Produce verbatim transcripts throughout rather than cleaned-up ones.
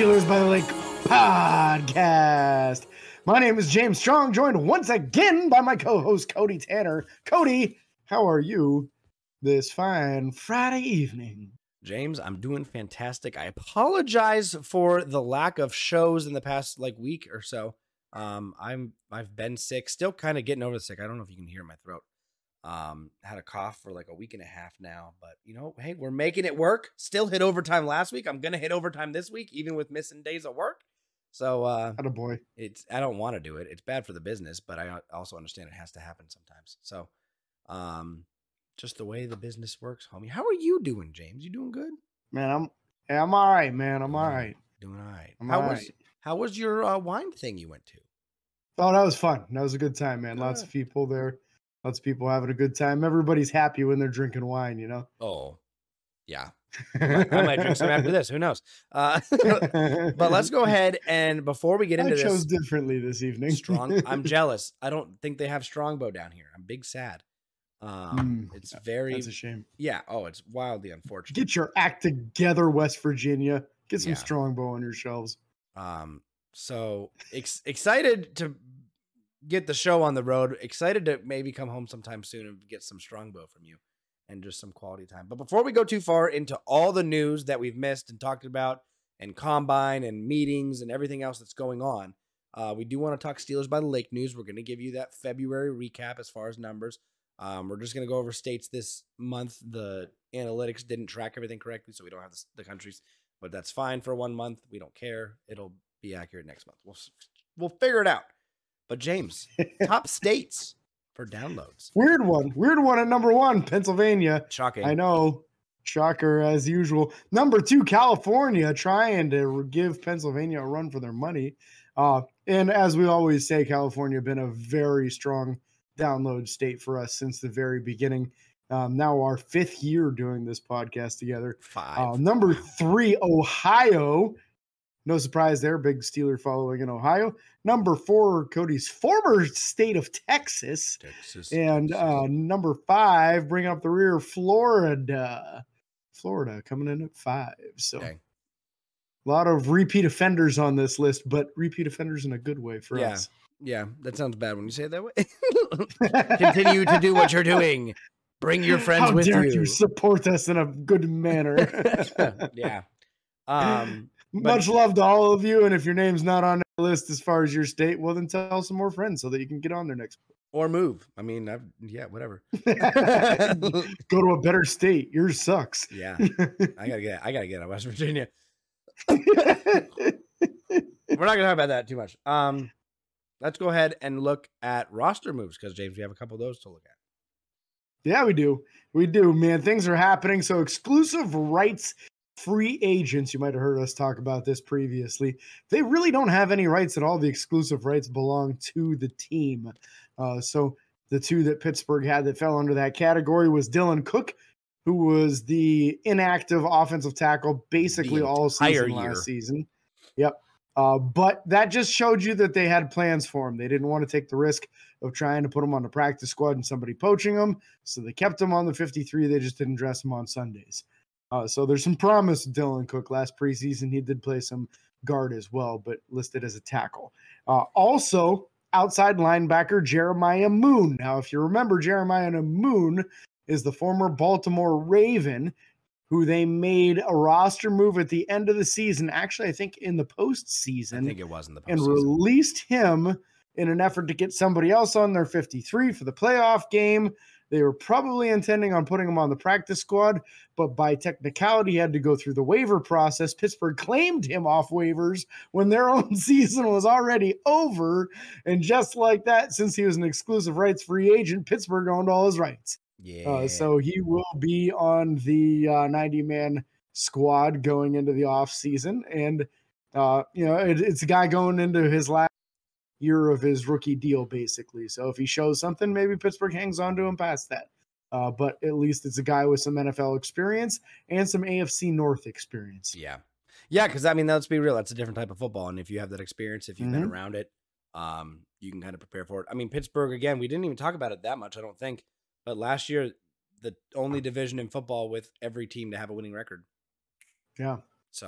Steelers by the Lake podcast. My name is James Strong, joined once again by my co-host Cody Tanner. Cody, how are you this fine Friday evening? James, I'm doing fantastic. I apologize for the lack of shows in the past like week or so. Um, I'm I've been sick, still kind of getting over the sick. I don't know if you can hear my throat. Um, had a cough for like a week and a half now, but you know, hey, we're making it work. Still hit overtime last week. I'm gonna hit overtime this week, even with missing days of work. So, uh, Attaboy. it's I don't want to do it. It's bad for the business, but I also understand it has to happen sometimes. So, um, just the way the business works, homie. How are you doing, James? You doing good? Man, I'm yeah, I'm all right, man. I'm Doing all right. Doing all right. I'm how all was right. how was your uh, wine thing you went to? Oh, that was fun. That was a good time, man. Lots Good. of people there. Lots of people having a good time. Everybody's happy when they're drinking wine, you know? Oh, yeah. I might, I might drink some after this. Who knows? Uh, but let's go ahead and before we get into I chose this, differently this evening. strong. I'm jealous. I don't think they have Strongbow down here. I'm big sad. Um, Mm, it's very That's a shame. yeah. Oh, it's wildly unfortunate. Get your act together, West Virginia. Get some Yeah. Strongbow on your shelves. Um, so ex- excited to get the show on the road. Excited to maybe come home sometime soon and get some Strongbow from you and just some quality time. But before we go too far into all the news that we've missed and talked about and combine and meetings and everything else that's going on, uh, we do want to talk Steelers by the Lake news. We're going to give you that February recap as far as numbers. Um, we're just going to go over states this month. The analytics didn't track everything correctly, so we don't have the, the countries, but that's fine for one month. We don't care. It'll be accurate next month. We'll we'll figure it out. But James, top states for downloads. Weird one. Weird one at number one, Pennsylvania. Shocking. I know. Shocker as usual. Number two, California, trying to give Pennsylvania a run for their money. Uh, and as we always say, California been a very strong download state for us since the very beginning. Um, now our fifth year doing this podcast together. Five. Uh, number three, Ohio. No surprise there, big Steeler following in Ohio. Number four, Cody's former state of Texas. Texas. And Texas. uh, number five, bringing up the rear, Florida. Florida coming in at five. So Okay. a lot of repeat offenders on this list, but repeat offenders in a good way for Yeah. us. Yeah, that sounds bad when you say it that way. Continue to do what you're doing. Bring your friends How with dare you. you support us in a good manner. Yeah. Um, but- Much love to all of you. And if your name's not on the list as far as your state, well, then tell some more friends so that you can get on there next. or move. I mean, I've, yeah, whatever. Go to a better state. Yours sucks. Yeah, I gotta get. I gotta get out of West Virginia. We're not gonna talk about that too much. Um, let's go ahead and look at roster moves because James, we have a couple of those to look at. Yeah, we do. We do, man. Things are happening. So exclusive rights free agents, you might have heard us talk about this previously. They really don't have any rights at all. The exclusive rights belong to the team. Uh, so the two that Pittsburgh had that fell under that category was Dylan Cook, who was the inactive offensive tackle basically The all season entire year. last season. Yep. Uh, but that just showed you that they had plans for him. They didn't want to take the risk of trying to put him on the practice squad and somebody poaching him. So they kept him on the fifty-three. They just didn't dress him on Sundays. Uh, so there's some promise with Dylan Cook. Last preseason, he did play some guard as well, but listed as a tackle. Uh, also, outside linebacker Jeremiah Moon. Now, if you remember, Jeremiah Moon is the former Baltimore Raven who they made a roster move at the end of the season. Actually, I think in the postseason. I think it was in the and postseason. released him in an effort to get somebody else on their fifty-three for the playoff game. They were probably intending on putting him on the practice squad, but by technicality, he had to go through the waiver process. Pittsburgh claimed him off waivers when their own season was already over. And just like that, since he was an exclusive rights free agent, Pittsburgh owned all his rights. Yeah. Uh, so he will be on the uh, ninety-man squad going into the offseason. And, uh, you know, it, it's a guy going into his last year of his rookie deal, basically. So if he shows something, maybe Pittsburgh hangs on to him past that. Uh, but at least it's a guy with some N F L experience and some A F C North experience. Yeah. Yeah, because, I mean, let's be real. That's a different type of football. And if you have that experience, if you've Mhm. been around it, um, you can kind of prepare for it. I mean, Pittsburgh, again, we didn't even talk about it that much, I don't think. But last year, the only division in football with every team to have a winning record. Yeah. So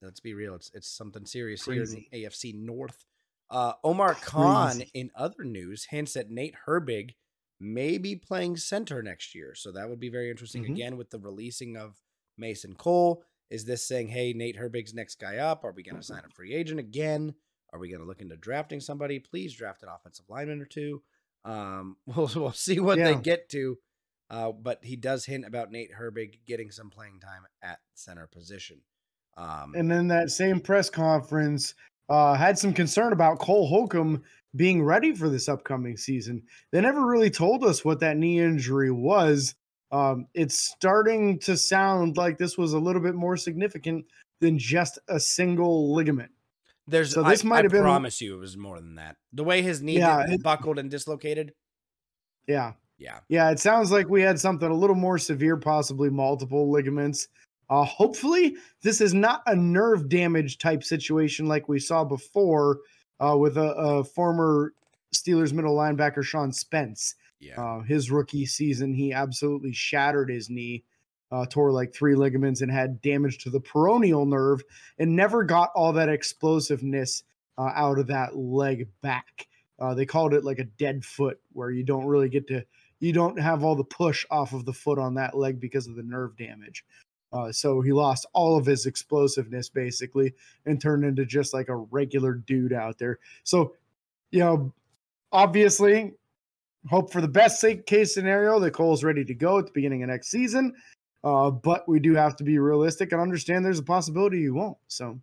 Let's be real. It's it's something serious Crazy. here in A F C North. Uh, Omar Khan, Crazy. in other news, hints that Nate Herbig may be playing center next year. So that would be very interesting. Mhm. Again, with the releasing of Mason Cole, is this saying, hey, Nate Herbig's next guy up? Are we going to sign a free agent again? Are we going to look into drafting somebody? Please draft an offensive lineman or two. Um, we'll, we'll see what Yeah. they get to. Uh, but he does hint about Nate Herbig getting some playing time at center position. Um, And then that same press conference uh, had some concern about Cole Holcomb being ready for this upcoming season. They never really told us what that knee injury was. Um, it's starting to sound like this was a little bit more significant than just a single ligament. there's, So I, this might I have been, promise you, it was more than that. The way his knee Yeah, did- it- buckled and dislocated. yeah, Yeah. yeah. It sounds like we had something a little more severe, possibly multiple ligaments. Uh, hopefully, this is not a nerve damage type situation like we saw before uh, with a, a former Steelers middle linebacker, Sean Spence. Yeah. Uh, his rookie season, he absolutely shattered his knee, uh, tore like three ligaments, and had damage to the peroneal nerve, and never got all that explosiveness uh, out of that leg back. Uh, they called it like a dead foot, where you don't really get to, you don't have all the push off of the foot on that leg because of the nerve damage. Uh, so he lost all of his explosiveness basically and turned into just like a regular dude out there. So, you know, obviously, hope for the best case scenario that Cole's ready to go at the beginning of next season. Uh, but we do have to be realistic and understand there's a possibility he won't. So,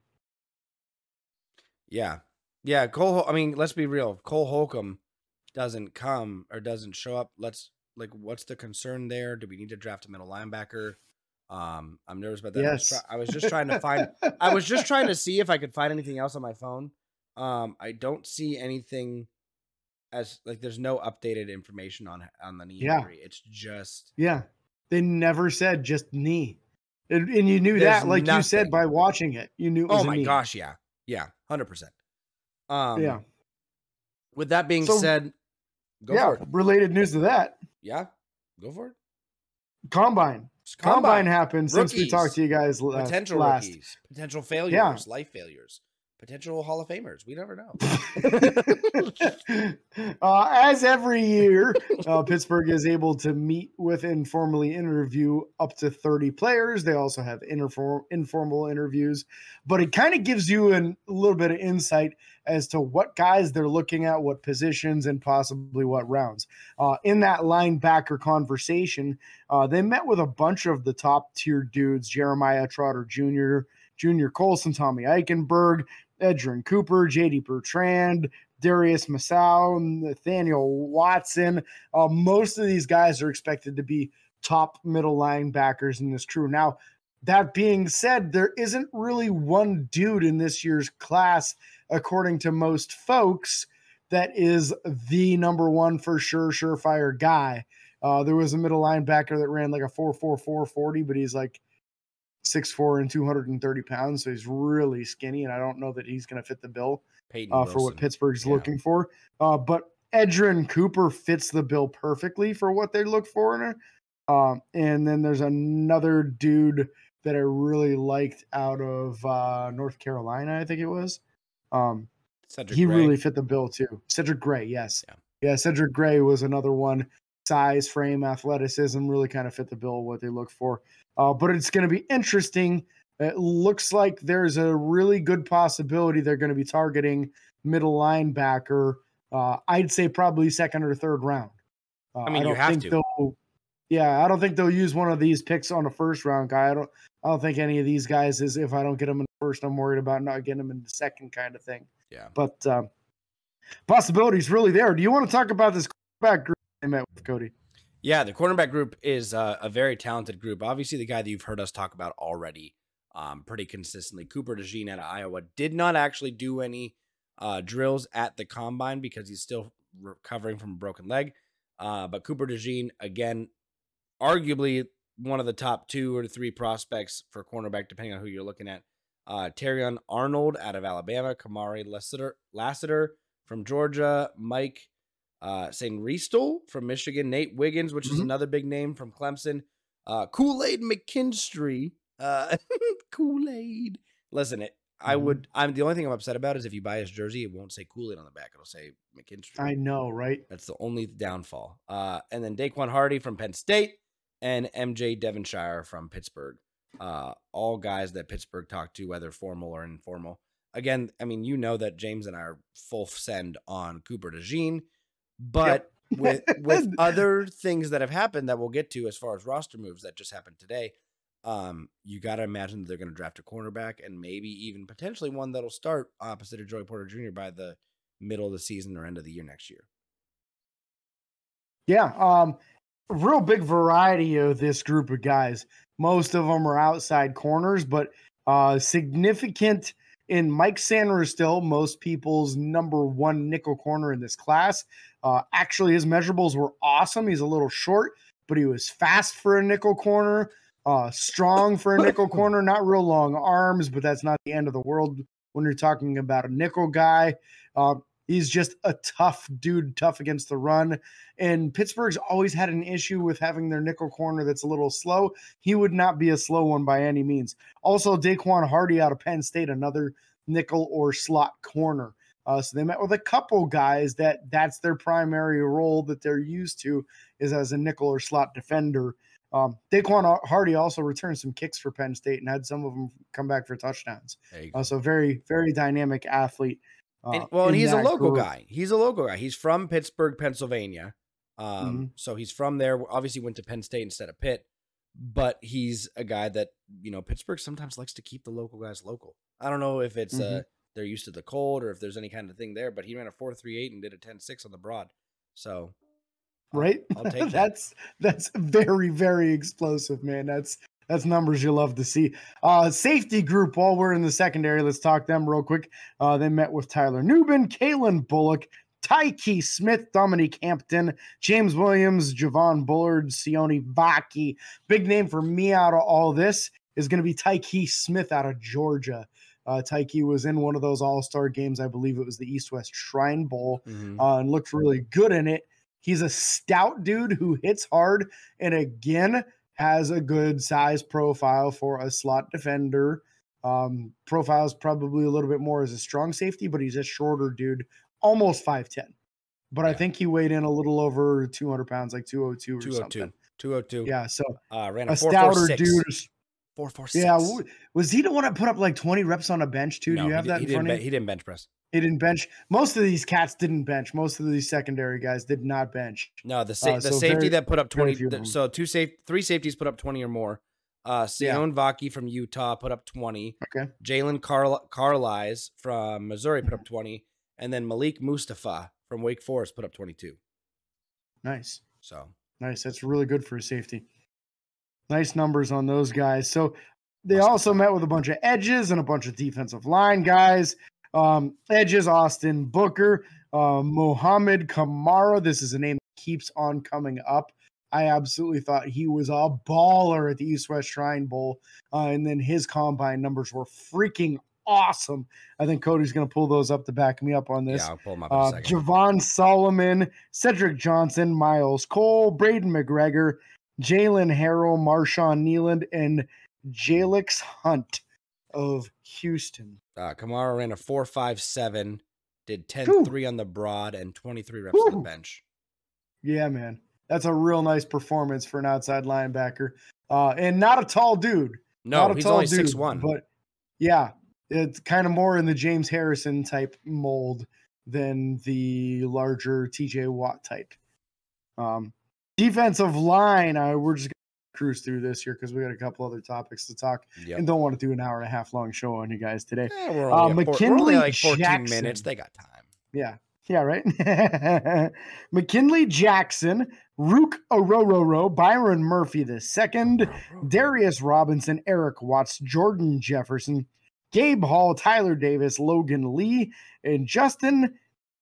Yeah. Yeah. Cole, Hol- I mean, let's be real. If Cole Holcomb doesn't come or doesn't show up, let's like, what's the concern there? Do we need to draft a middle linebacker? Um, I'm nervous about that. I was, yes. try- I was just trying to find, I was just trying to see if I could find anything else on my phone. Um, I don't see anything as like, there's no updated information on, on the knee Yeah. injury. It's just, Yeah. They never said just knee. And, and you knew There's that, like you said, nothing. by watching it. You knew it was oh a my knee. gosh. Yeah. Yeah. one hundred percent. Um, Yeah. With that being So- said, go yeah. for it. Related news to that. Yeah. Go for it. Combine. Combine happened since we Rookies. talked to you guys last. Potential last. rookies, potential failures, life failures, potential Hall of Famers. We never know. uh, as every year, uh, Pittsburgh is able to meet with and formally interview up to thirty players. They also have inform- informal interviews, but it kind of gives you an, a little bit of insight as to what guys they're looking at, what positions, and possibly what rounds. Uh, in that linebacker conversation, uh, they met with a bunch of the top tier dudes: Jeremiah Trotter Junior, Junior Colson, Tommy Eichenberg, Edgerrin Cooper, J D Bertrand, Darius Masau, Nathaniel Watson. Uh, most of these guys are expected to be top middle linebackers in this crew. Now, that being said, there isn't really one dude in this year's class, according to most folks, that is the number one for sure, surefire guy. Uh, there was a middle linebacker that ran like a four four four forty, but he's like six four and two hundred thirty pounds, so he's really skinny, and I don't know that he's going to fit the bill Peyton uh, for what Wilson. Pittsburgh's Yeah. looking for. Uh, but Edgerrin Cooper fits the bill perfectly for what they look for in her. Um, and then there's another dude that I really liked out of uh, North Carolina, I think it was. Um, Cedric he Gray. really fit the bill too. Cedric Gray, yes. Yeah. Yeah, Cedric Gray was another one. Size, frame, athleticism really kind of fit the bill of what they look for. Uh, but it's going to be interesting. It looks like there's a really good possibility they're going to be targeting middle linebacker. Uh, I'd say probably second or third round. Uh, I mean, you don't have think to. they'll. Yeah, I don't think they'll use one of these picks on a first round guy. I don't. I don't think any of these guys is. If I don't get them in the first, I'm worried about not getting them in the second, kind of thing. Yeah. But um, possibilities really there. Do you want to talk about this quarterback group they met with, Cody? Yeah, the cornerback group is uh, a very talented group. Obviously, the guy that you've heard us talk about already um, pretty consistently, Cooper DeJean out of Iowa, did not actually do any uh, drills at the combine because he's still recovering from a broken leg. Uh, but Cooper DeJean, again, arguably one of the top two or three prospects for cornerback, depending on who you're looking at. Uh, Terrion Arnold out of Alabama, Kamari Lassiter, Lassiter from Georgia, Mike Uh, Saint Ristel from Michigan, Nate Wiggins, which is Mhm. another big name from Clemson, uh, Kool-Aid McKinstry, uh, Kool-Aid Listen, it. I Mhm. would. I'm the only thing I'm upset about is if you buy his jersey, it won't say Kool-Aid on the back. It'll say McKinstry. I know, right? That's the only downfall. Uh, and then Daquan Hardy from Penn State and M J Devonshire from Pittsburgh. Uh, all guys that Pittsburgh talked to, whether formal or informal. Again, I mean, you know that James and I are full send on Cooper DeJean, but Yep. with with other things that have happened that we'll get to as far as roster moves that just happened today, um, you got to imagine that they're going to draft a cornerback and maybe even potentially one that'll start opposite of Joey Porter Junior by the middle of the season or end of the year next year. Yeah, um, real big variety of this group of guys. Most of them are outside corners, but uh, significant in Mike Sanders still, most people's number one nickel corner in this class. Uh, actually, his measurables were awesome. He's a little short, but he was fast for a nickel corner, uh, strong for a nickel corner, not real long arms, but that's not the end of the world when you're talking about a nickel guy. Uh, He's just a tough dude, tough against the run. And Pittsburgh's always had an issue with having their nickel corner that's a little slow. He would not be a slow one by any means. Also, Daquan Hardy out of Penn State, another nickel or slot corner. Uh, so they met with a couple guys that that's their primary role that they're used to is as a nickel or slot defender. Um, Daquan Hardy also returned some kicks for Penn State and had some of them come back for touchdowns. Uh, so very, very dynamic athlete. Uh, and, well, and he's a local group. guy. He's a local guy. He's from Pittsburgh, Pennsylvania. Um, mm-hmm. So he's from there. Obviously went to Penn State instead of Pitt, but he's a guy that, you know, Pittsburgh sometimes likes to keep the local guys local. I don't know if it's mm-hmm. uh, they're used to the cold or if there's any kind of thing there, but he ran a four three eight and did a ten six on the broad. So, right. I'll, I'll take that. that's, that's very, very explosive, man. That's, That's numbers you love to see. Uh, safety group, while we're in the secondary, let's talk them real quick. Uh, they met with Tyler Nubin, Kalen Bullock, Tyke Smith, Dominique Hampton, James Williams, Javon Bullard, Sione Vaki. Big name for me out of all this is going to be Tyke Smith out of Georgia. Uh, Tyke was in one of those all-star games. I believe it was the East-West Shrine Bowl, mm-hmm. uh, and looked really good in it. He's a stout dude who hits hard, and again, has a good size profile for a slot defender. Um, profiles probably a little bit more as a strong safety, but he's a shorter dude, almost five ten. But yeah. I think he weighed in a little over two hundred pounds, like two oh two or something. two oh two. Yeah, so uh, ran a, a four, stouter four, six. dude. four four six. Yeah, was he the one that put up like twenty reps on a bench too? No, Do you have he, that he in front didn't of be, you? He didn't bench press. He didn't bench. Most of these cats didn't bench. Most of these secondary guys did not bench. No, the sa- uh, the so safety very, that put up twenty. The, so two safe, three safeties put up twenty or more. Uh, Sione yeah. Vaki from Utah put up twenty. Okay. Jalen Carl- Carlies from Missouri put up twenty, and then Malik Mustafa from Wake Forest put up twenty-two. Nice. So nice. That's really good for a safety. Nice numbers on those guys. So they also met with a bunch of edges and a bunch of defensive line guys. Um, edges, Austin Booker, uh, Mohammed Kamara. This is a name that keeps on coming up. I absolutely thought he was a baller at the East-West Shrine Bowl. Uh, and then his combine numbers were freaking awesome. I think Cody's going to pull those up to back me up on this. Yeah, I'll pull them up in uh, a second. Javon Solomon, Cedric Johnson, Miles Cole, Braden McGregor, Jalen Harrell, Marshawn Nealand, and Jalix Hunt of Houston. Uh, Kamara ran a four five seven, did ten three on the broad, and twenty-three reps Whew. on the bench. Yeah, man. That's a real nice performance for an outside linebacker. Uh, and not a tall dude. No, not a he's tall only dude, six one. But yeah, it's kind of more in the James Harrison type mold than the larger T J Watt type. Um, defensive line, uh, we're just going to cruise through this here because we got a couple other topics to talk yep. and don't want to do an hour and a half long show on you guys today. Yeah, we're only, uh, McKinley we're only like fourteen Jackson. minutes. They got time. Yeah. Yeah, right? McKinley Jackson, Rook Orororo, Byron Murphy the second, Darius Robinson, Eric Watts, Jordan Jefferson, Gabe Hall, Tyler Davis, Logan Lee, and Justin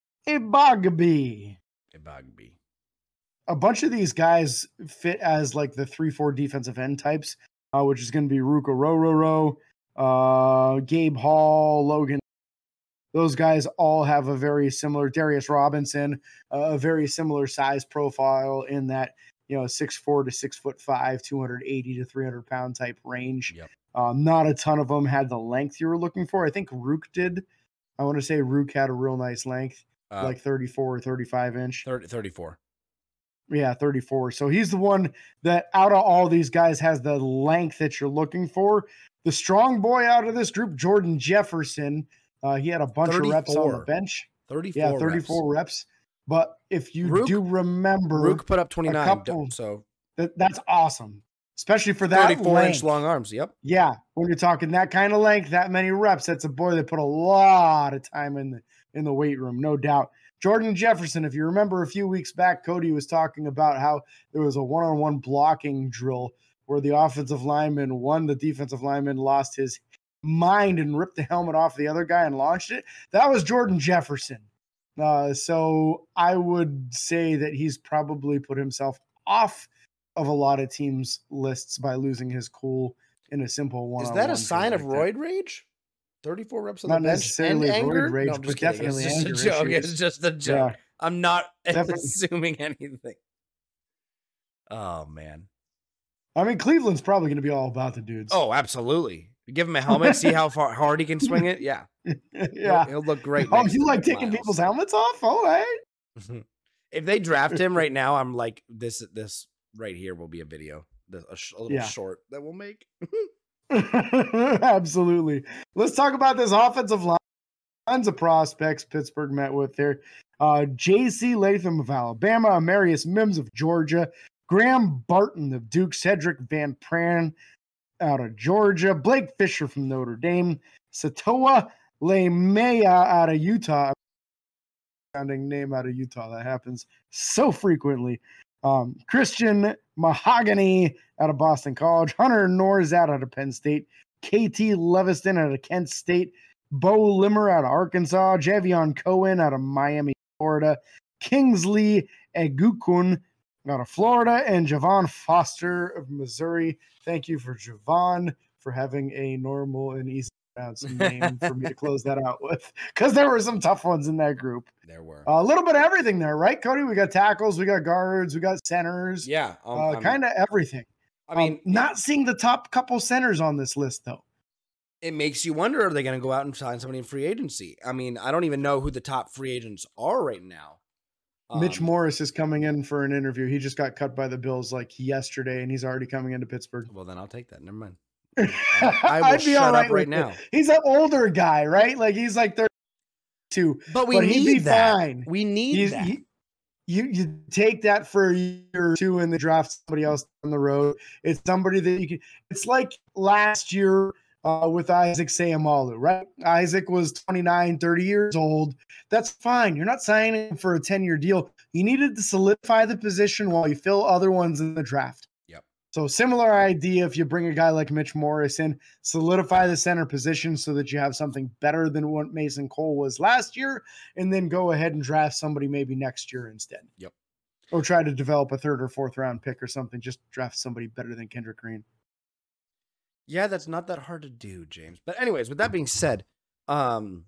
Ibagby. Ibagby. A bunch of these guys fit as like the three four defensive end types, uh, which is going to be Rook Orororo, uh, Gabe Hall, Logan. Those guys all have a very similar, Darius Robinson, uh, a very similar size profile in that you know, six four to six foot five, two eighty to three hundred pound type range. Yep. Um, not a ton of them had the length you were looking for. I think Rook did. I want to say Rook had a real nice length, uh, like thirty-four or thirty-five inch. thirty, thirty-four. Yeah, thirty-four. So he's the one that out of all these guys has the length that you're looking for. The strong boy out of this group, Jordan Jefferson, uh, he had a bunch of reps on the bench. thirty-four yeah, thirty-four reps. reps. But if you Rook, do remember, Rook put up twenty-nine. Couple, so that, that's awesome, especially for that thirty-four length. inch long arms. Yep. Yeah, when you're talking that kind of length, that many reps, that's a boy that put a lot of time in the in the weight room, no doubt. Jordan Jefferson, if you remember a few weeks back, Cody was talking about how there was a one-on-one blocking drill where the offensive lineman won, the defensive lineman lost his mind and ripped the helmet off the other guy and launched it. That was Jordan Jefferson. Uh, so I would say that he's probably put himself off of a lot of teams' lists by losing his cool in a simple one. Is that a sign of like roid that. rage? thirty-four reps on not the bench necessarily and anger? Rage, no, I'm just but kidding. definitely it's just anger a joke. issues. It's just a joke. Yeah. I'm not Definitely. assuming anything. Oh man. I mean, Cleveland's probably going to be all about the dudes. Oh, absolutely. Give him a helmet, see how far hard he can swing it. Yeah. yeah. He'll, he'll look great. Oh, you like taking Miles. people's helmets off? All right. If they draft him right now, I'm like, this this right here will be a video, a, a little yeah. short that we'll make. Absolutely. Let's talk about this offensive line. Tons of prospects Pittsburgh met with there. Uh, J C Latham of Alabama, Amarius Mims of Georgia, Graham Barton of Duke, Cedric Van Pran out of Georgia, Blake Fisher from Notre Dame, Satoa Leimea out of Utah. Sounding name out of Utah. That happens so frequently. Um, Christian Mahogany out of Boston College, Hunter Norzat out of Penn State, K T Leviston out of Kent State, Bo Limmer out of Arkansas, Javion Cohen out of Miami, Florida, Kingsley Egukun out of Florida, and Javon Foster of Missouri. Thank you for Javon for having a normal and easy name for me to close that out with, because there were some tough ones in that group. There were a little bit of everything there, right, Cody? We got tackles, we got guards, we got centers. Yeah, um, uh, kind of everything. I mean, um, not seeing the top couple centers on this list though. It makes you wonder, are they going to go out and sign somebody in free agency? I mean, I don't even know who the top free agents are right now. Um, Mitch Morris is coming in for an interview. He just got cut by the Bills like yesterday, and he's already coming into Pittsburgh. Well, then I'll take that. Never mind. I, I will I'd be shut all right up right now. It. He's an older guy, right? Like he's like thirty-two. But we but need he'd be that. Fine. We need he's, that. He, you you take that for a year or two and then draft somebody else on the road. It's somebody that you can. It's like last year uh, with Isaac Seumalo, right? Isaac was twenty-nine, thirty years old. That's fine. You're not signing for a ten-year deal. You needed to solidify the position while you fill other ones in the draft. Yep. So similar idea if you bring a guy like Mitch Morris in, solidify the center position so that you have something better than what Mason Cole was last year, and then go ahead and draft somebody maybe next year instead. Yep. Or try to develop a third or fourth round pick or something. Just draft somebody better than Kendrick Green. Yeah, that's not that hard to do, James. But anyways, with that being said, um,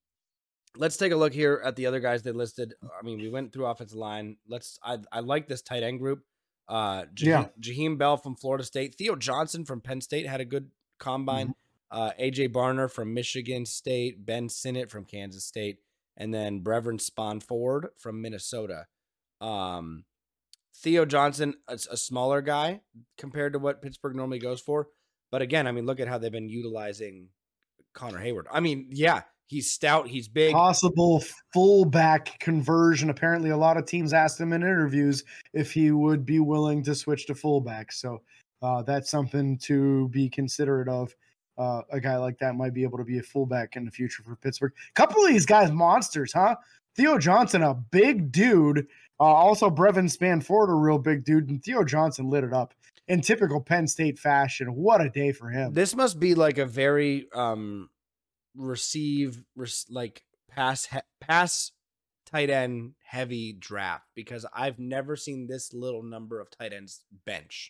let's take a look here at the other guys they listed. I mean, we went through offensive line. Let's. I I like this tight end group. Uh, Jaheim, yeah. Jaheim Bell from Florida State, Theo Johnson from Penn State had a good combine. Mm-hmm. Uh, A J Barner from Michigan State, Ben Sinnott from Kansas State, and then Brevin Sponford from Minnesota. Um, Theo Johnson, a, a smaller guy compared to what Pittsburgh normally goes for. But again, I mean, look at how they've been utilizing Connor Hayward. I mean, yeah, he's stout, he's big. Possible fullback conversion. Apparently, a lot of teams asked him in interviews if he would be willing to switch to fullback. So uh, that's something to be considerate of. Uh, a guy like that might be able to be a fullback in the future for Pittsburgh. A couple of these guys, monsters, huh? Theo Johnson, a big dude. Uh, also, Brevin Spanford, a real big dude. And Theo Johnson lit it up in typical Penn State fashion. What a day for him. This must be like a very um, receive, res- like pass, he- pass tight end heavy draft, because I've never seen this little number of tight ends bench.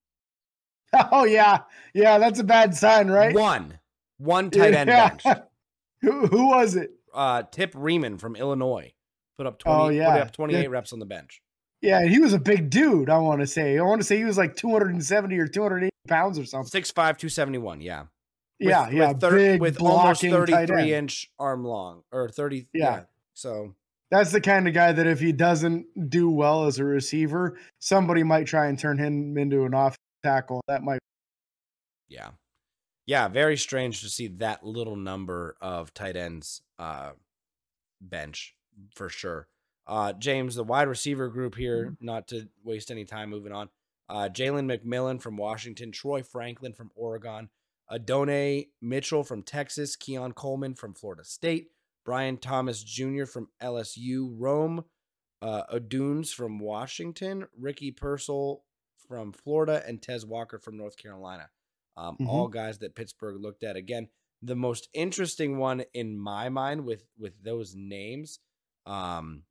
Oh, yeah. Yeah, that's a bad sign, right? One. One tight end yeah. bench. who, who was it? Uh, Tip Riemann from Illinois. Put up twenty. Oh, yeah. Put up twenty-eight yeah. reps on the bench. Yeah, he was a big dude, I want to say. I want to say he was like two hundred seventy or two hundred eighty pounds or something. six five, two seventy-one, yeah. With, yeah, yeah, with, thir- big with almost blocking thirty-three inch arm long, or thirty. Yeah. yeah. So that's the kind of guy that if he doesn't do well as a receiver, somebody might try and turn him into an off tackle. That might. Yeah. Yeah, very strange to see that little number of tight ends uh, bench for sure. Uh, James, the wide receiver group here, not to waste any time moving on. Uh, Jalen McMillan from Washington, Troy Franklin from Oregon, Adonai Mitchell from Texas, Keon Coleman from Florida State, Brian Thomas Junior from L S U, Rome uh, Odunes from Washington, Ricky Purcell from Florida, and Tez Walker from North Carolina. Um, mm-hmm. All guys that Pittsburgh looked at. Again, the most interesting one in my mind with with those names, um,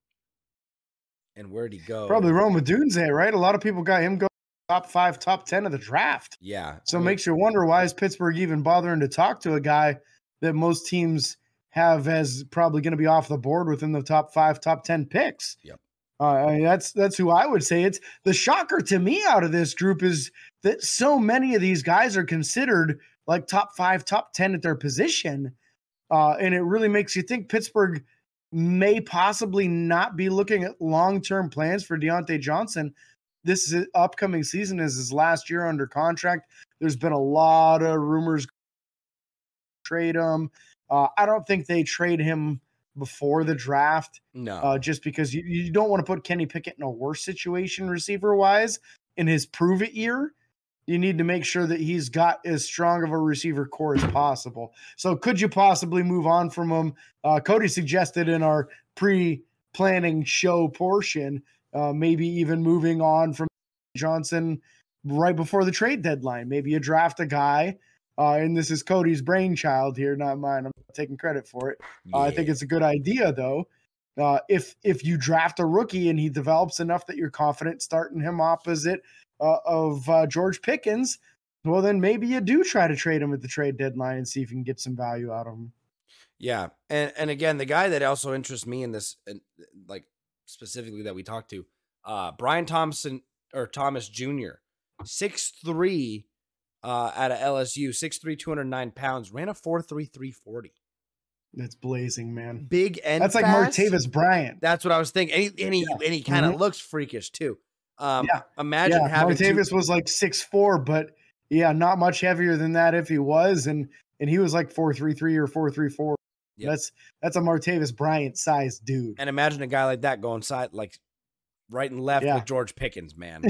and where'd he go? Probably Rome Odunze, right? A lot of people got him going top five, top ten of the draft. Yeah. So I it mean, makes you wonder, why is Pittsburgh even bothering to talk to a guy that most teams have as probably going to be off the board within the top five, top ten picks? Yep. Uh, I mean, that's that's who I would say. It's the shocker to me out of this group is that so many of these guys are considered like top five, top ten at their position. Uh, and it really makes you think Pittsburgh may possibly not be looking at long-term plans for Deontay Johnson. This is, upcoming season is his last year under contract. There's been a lot of rumors trade him. Uh, I don't think they trade him before the draft. No. Uh, just because you, you don't want to put Kenny Pickett in a worse situation receiver-wise in his prove-it year. You need to make sure that he's got as strong of a receiver core as possible. So could you possibly move on from him? Uh, Cody suggested in our pre-planning show portion, uh, maybe even moving on from Johnson right before the trade deadline. Maybe you draft a guy, uh, and this is Cody's brainchild here, not mine. I'm not taking credit for it. Yeah. Uh, I think it's a good idea, though. Uh, if if you draft a rookie and he develops enough that you're confident starting him opposite Uh, of uh, George Pickens, well, then maybe you do try to trade him at the trade deadline and see if you can get some value out of him. Yeah. And and again, the guy that also interests me in this, and like specifically that we talked to, uh, Brian Thompson or Thomas Junior, six three uh, out of L S U, six three, two hundred nine pounds, ran a four three, three forty. That's blazing, man. Big and That's like fast. Martavis Bryant. That's what I was thinking. And he, and he, Yeah. and he kind of Mhm. looks freakish too. Um, Yeah. Imagine yeah, having Martavis two- was like six four, but yeah, not much heavier than that if he was, and and he was like four three three or four three four. Yep. That's that's a Martavis Bryant sized dude. And imagine a guy like that going side, like right and left Yeah. with George Pickens, man.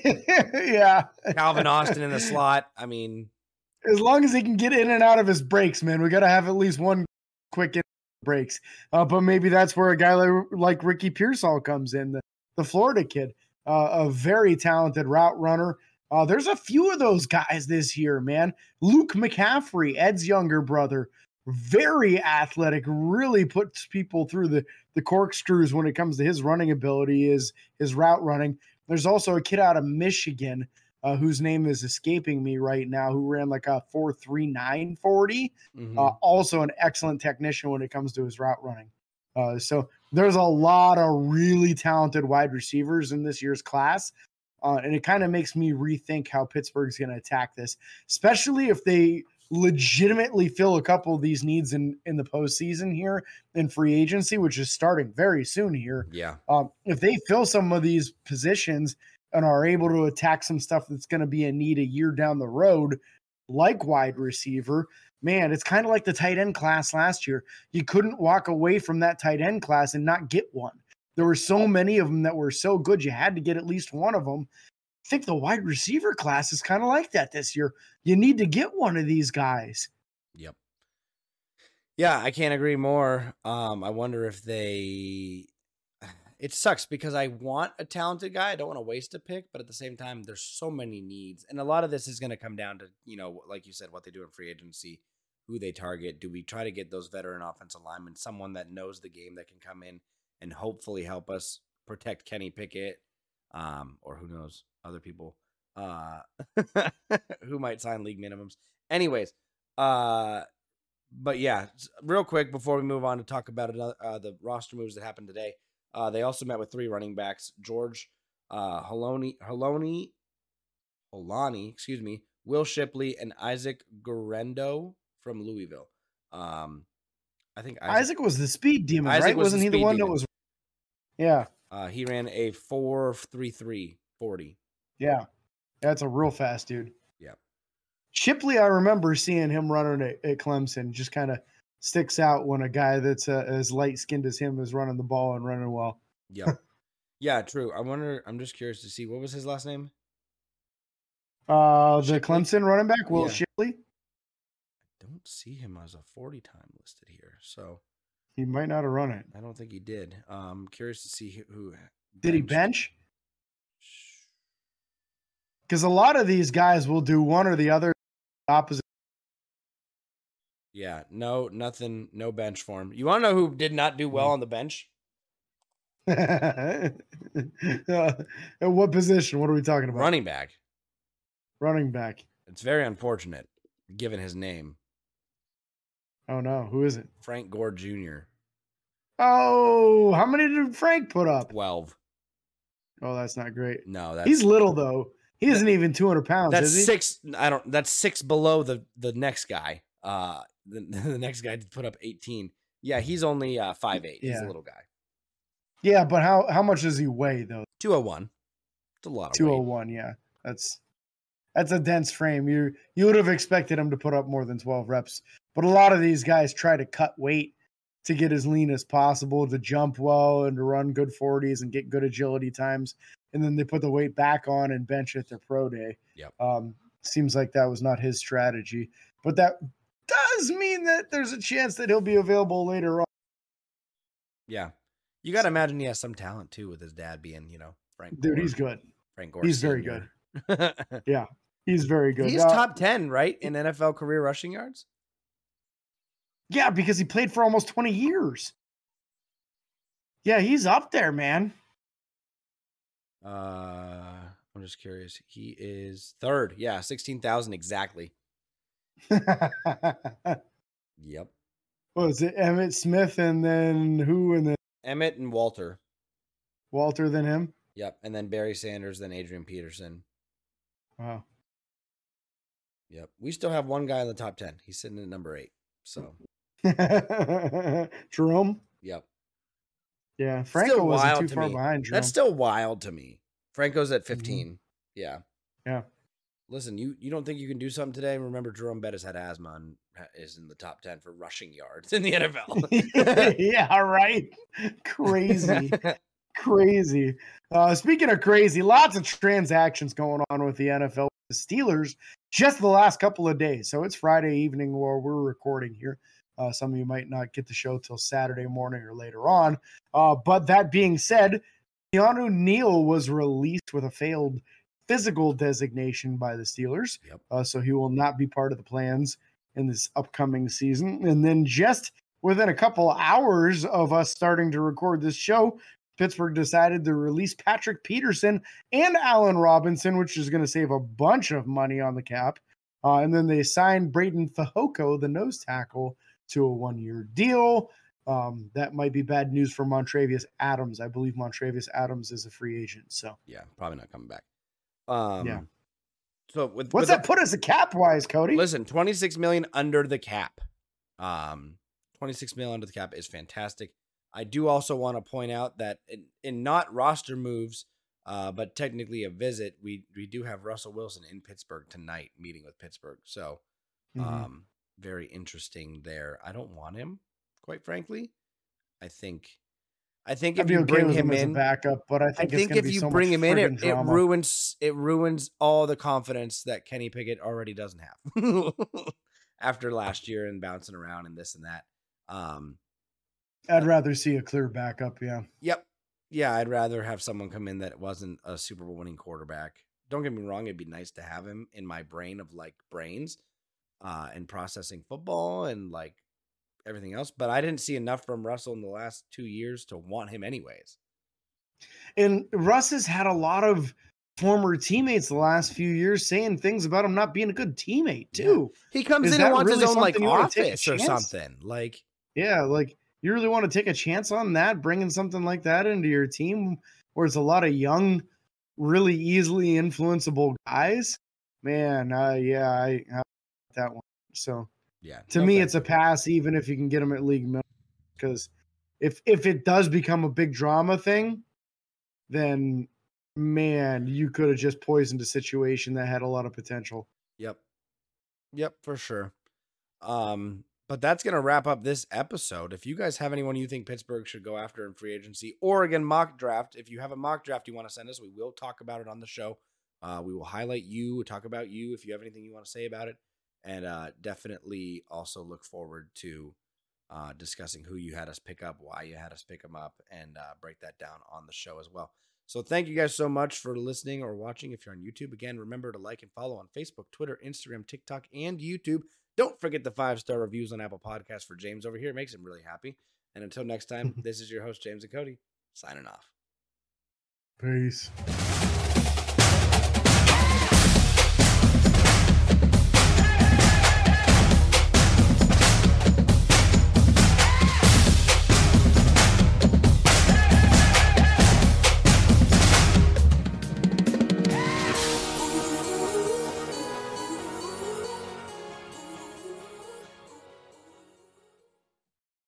yeah, Calvin Austin in the slot. I mean, as long as he can get in and out of his breaks, man, we got to have at least one quick in breaks. Uh, but maybe that's where a guy like, like Ricky Pearsall comes in, the, the Florida kid, uh, a very talented route runner. Uh, there's a few of those guys this year, man. Luke McCaffrey, Ed's younger brother, very athletic, really puts people through the, the corkscrews when it comes to his running ability, is his route running. There's also a kid out of Michigan, Uh, whose name is escaping me right now, who ran like a four three nine forty. mhm. Uh, also an excellent technician when it comes to his route running. Uh, so there's a lot of really talented wide receivers in this year's class. Uh, and it kind of makes me rethink how Pittsburgh's going to attack this, especially if they legitimately fill a couple of these needs in, in the postseason here in free agency, which is starting very soon here. yeah, Um, if they fill some of these positions and are able to attack some stuff that's going to be a need a year down the road, like wide receiver, man, it's kind of like the tight end class last year. You couldn't walk away from that tight end class and not get one. There were so many of them that were so good, you had to get at least one of them. I think the wide receiver class is kind of like that this year. You need to get one of these guys. yep. Yeah, I can't agree more. Um, I wonder if they. It sucks because I want a talented guy. I don't want to waste a pick, but at the same time, there's so many needs. And a lot of this is going to come down to, you know, like you said, what they do in free agency, who they target. Do we try to get those veteran offensive linemen, someone that knows the game that can come in and hopefully help us protect Kenny Pickett, um, or who knows, other people uh, who might sign league minimums. Anyways, uh, but yeah, real quick before we move on to talk about another, uh, the roster moves that happened today. Uh, they also met with three running backs, George uh, Haloni, Haloni, Holani, excuse me, Will Shipley, and Isaac Guerrero from Louisville. Um, I think Isaac, Isaac was the speed demon, Isaac right? Was Wasn't the he the one demon. that was? Yeah. Uh, he ran a four three three forty. Yeah, that's a real fast dude. Yeah. Shipley, I remember seeing him running at, at Clemson. Just kind of sticks out when a guy that's uh, as light skinned as him is running the ball and running well. Yeah. Yeah, true. I wonder. I'm just curious to see what was his last name. Uh, the Shipley? Clemson running back, Will yeah. Shipley. I don't see him as a forty time listed here, so he might not have run it. I don't think he did. Um, curious to see who, who did he bench? Because a lot of these guys will do one or the other opposite. Yeah, no, nothing, no bench for him. You want to know who did not do well on the bench? uh, at what position? What are we talking about? Running back. Running back. It's very unfortunate, given his name. Oh, no. Who is it? Frank Gore Junior Oh, how many did Frank put up? twelve. Oh, that's not great. No, that's... He's little, though. He isn't even two hundred pounds, that's is he? six. I don't. That's six below the, the next guy. Uh, the, the next guy put up eighteen. Yeah, he's only uh, five eight. He's yeah. a little guy. Yeah, but how, how much does he weigh, though? two oh one. It's a lot of two oh one, weight. Yeah. That's that's a dense frame. You you would have expected him to put up more than twelve reps. But a lot of these guys try to cut weight to get as lean as possible, to jump well and to run good forties and get good agility times. And then they put the weight back on and bench at their pro day. Yep. Um, seems like that was not his strategy. But that does mean that there's a chance that he'll be available later on. Yeah. You got to imagine he has some talent, too, with his dad being, you know, Frank Dude, Gore. he's good. Frank Gore He's Senior. very good. Yeah, he's very good. He's uh, top ten, right, in N F L career rushing yards? Yeah, because he played for almost twenty years. Yeah, he's up there, man. Uh, I'm just curious. He is third. Yeah, sixteen thousand exactly. Yep. What was it? Emmitt Smith and then who? And then Emmitt and Walter. Walter, then him? Yep. And then Barry Sanders, then Adrian Peterson. Wow. Yep. We still have one guy in the top ten. He's sitting at number eight. So. Jerome? Yep. Yeah. Franco wasn't too far behind Jerome. That's still wild to me. Franco's at fifteen. Mm-hmm. Yeah. Yeah. Listen, you, you don't think you can do something today? Remember, Jerome Bettis had asthma and is in the top ten for rushing yards in the N F L. Yeah, right. Crazy. Crazy. Uh, speaking of crazy, lots of transactions going on with the N F L. The Steelers just the last couple of days. So it's Friday evening while we're recording here. Uh, some of you might not get the show till Saturday morning or later on. Uh, but that being said, Keanu Neal was released with a failed physical designation by the Steelers. Yep. Uh, so he will not be part of the plans in this upcoming season. And then just within a couple hours of us starting to record this show, Pittsburgh decided to release Patrick Peterson and Allen Robinson, which is going to save a bunch of money on the cap. Uh, and then they signed Braden Fehoko, the nose tackle, to a one-year deal. Um, that might be bad news for Montravius Adams. I believe Montravius Adams is a free agent. So yeah, probably not coming back. Um, yeah. So with, what's with that the, put us a cap wise, Cody? Listen, twenty-six million under the cap. Um, twenty-six million under the cap is fantastic. I do also want to point out that in, in not roster moves, uh, but technically a visit, we we do have Russell Wilson in Pittsburgh tonight, meeting with Pittsburgh. So, mm-hmm. um, very interesting there. I don't want him, quite frankly. I think, I think if you okay bring him, him in, as a backup, but I think, I think it's if be you so bring him in, it, it drama. ruins it ruins all the confidence that Kenny Pickett already doesn't have after last year and bouncing around and this and that. Um, I'd rather see a clear backup. Yeah. Yep. Yeah. I'd rather have someone come in that wasn't a Super Bowl winning quarterback. Don't get me wrong. It'd be nice to have him in my brain of like brains, uh, and processing football and like everything else. But I didn't see enough from Russell in the last two years to want him anyways. And Russ has had a lot of former teammates the last few years saying things about him not being a good teammate too. Yeah. He comes Is in and wants really his own like office or something like, yeah, like, you really want to take a chance on that, bringing something like that into your team where it's a lot of young really easily influenceable guys, man, uh, yeah, I, I that one. So Yeah. to No me, thanks. it's a pass, even if you can get them at league minimum. Because if if it does become a big drama thing, then man, you could have just poisoned a situation that had a lot of potential. Yep. Yep, for sure. Um, but that's going to wrap up this episode. If you guys have anyone you think Pittsburgh should go after in free agency, or again, mock draft, if you have a mock draft you want to send us, we will talk about it on the show. Uh, we will highlight you, talk about you if you have anything you want to say about it. And uh, definitely also look forward to uh, discussing who you had us pick up, why you had us pick them up, and uh, break that down on the show as well. So thank you guys so much for listening or watching. If you're on YouTube, again, remember to like and follow on Facebook, Twitter, Instagram, TikTok, and YouTube. Don't forget the five-star reviews on Apple Podcasts for James over here. It makes him really happy. And until next time, this is your host, James and Cody, signing off. Peace.